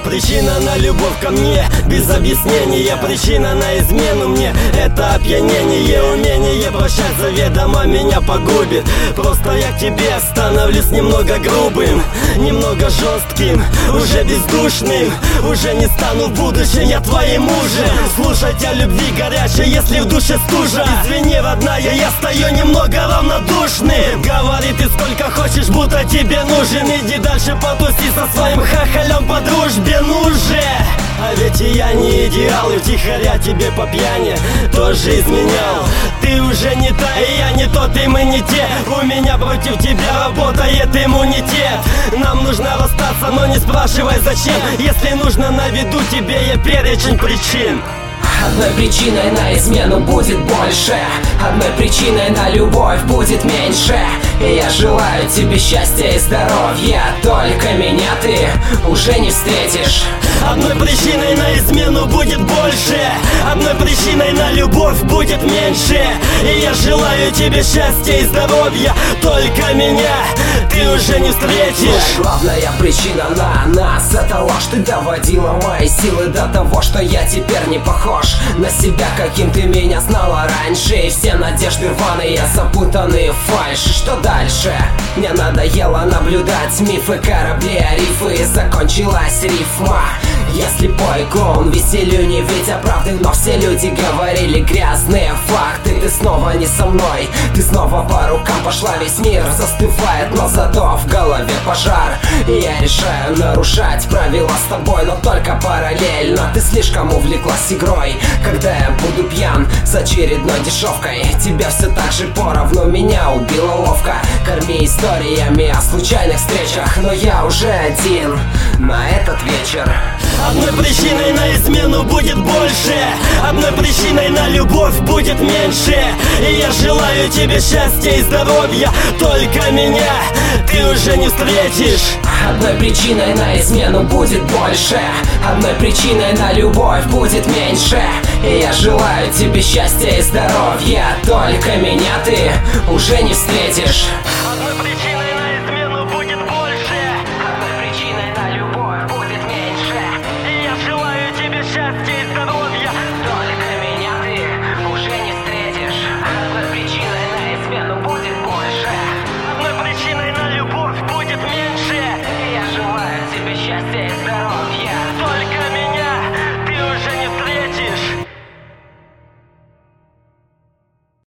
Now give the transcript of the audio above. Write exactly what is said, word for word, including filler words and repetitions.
причина на любовь ко мне без объяснения, причина на измену мне — это опьянение. Умение прощать заведомо меня погубит. Просто я к тебе становлюсь немного грубым, немного жестким, уже бездушным. Уже не стану в будущем я твоим мужем. Слушать о любви горячей, если в душе стужа. Извини, родная, я стою немного равнодушным. Говори ты сколько хочешь, будто тебе нужен. Иди дальше потуси со своим хахалем по дружбе, ну же. А ведь и я не идеал, и втихаря тебе по пьяни тоже изменял. Ты уже не та, и я не тот, и мы не те. У меня против тебя работает иммунитет. Нам нужно расстаться, но не спрашивай зачем. Если нужно, наведу тебе я перечень причин. Одной причиной на измену будет больше, одной причиной на любовь будет меньше. И я желаю тебе счастья и здоровья, только меня ты уже не встретишь. Одной причиной на измену будет больше, одной причиной на любовь будет меньше. И я желаю тебе счастья и здоровья, только меня ты уже не встретишь. Твоя главная причина на нас — это ложь. Ты доводила мои силы до того, что я теперь не похож на себя, каким ты меня знала раньше. И все надежды рваные, запутанные в фальши. Что дальше? Мне надоело наблюдать мифы, корабли, рифы. И закончилась рифма. Я слепой клоун, веселю не видя правды, но все люди говорили грязные факты. Ты снова не со мной, ты снова по рукам пошла. Весь мир застывает, но зато в голове пожар. И я решаю нарушать правила с тобой, но только параллельно. Ты слишком увлеклась игрой. Когда я буду пьян с очередной дешевкой, тебя все так же поровну меня убила ловко. Корми историями о случайных встречах, но я уже один на этот вечер. Одной причиной на измену будет больше, одной причиной на любовь будет меньше. И я желаю тебе счастья и здоровья, только меня ты уже не встретишь. Одной причиной на измену будет больше, одной причиной на любовь будет меньше. И я желаю тебе счастья и здоровья, только меня ты уже не встретишь. Одной причиной на измену будет больше, одной причиной на любовь будет меньше. и я желаю тебе счастья и здоровья, только меня ты уже не встретишь. Одной причиной на измену будет больше, одной причиной на любовь будет меньше. и я желаю тебе счастья и здоровья.